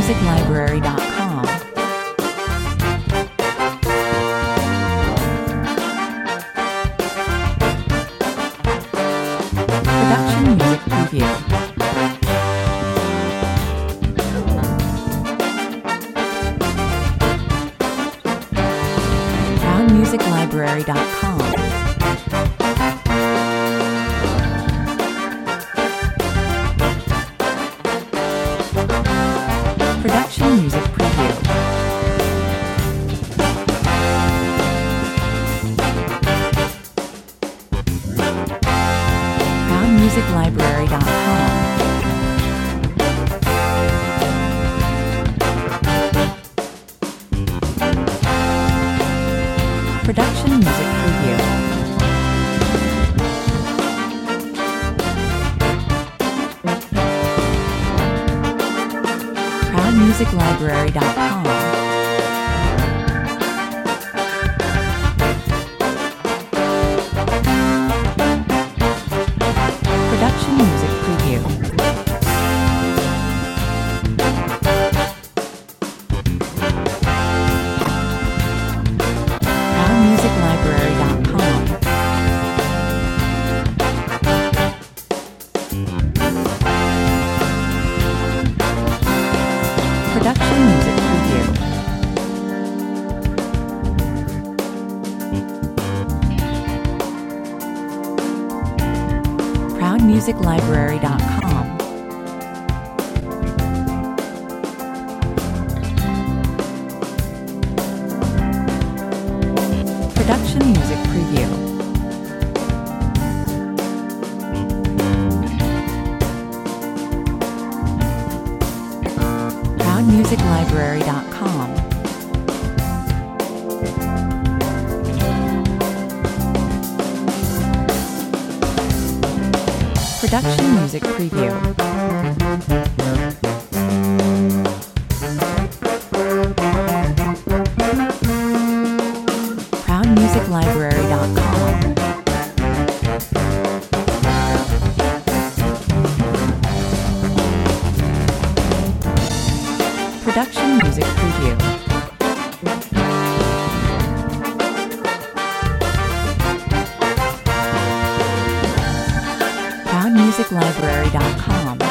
ProudMusicLibrary.com. Production Music Preview. ProudMusicLibrary.com. Production Music Preview. ProudMusicLibrary.com. Production Music Preview. ProudMusicLibrary.com. Production Music Preview. ProudMusicLibrary.com. Production Music Preview. ProudMusicLibrary.com. Production Music Preview. ProudMusicLibrary.com. Production Music Preview. ProudMusicLibrary.com. Production Music Preview. ProudMusicLibrary.com.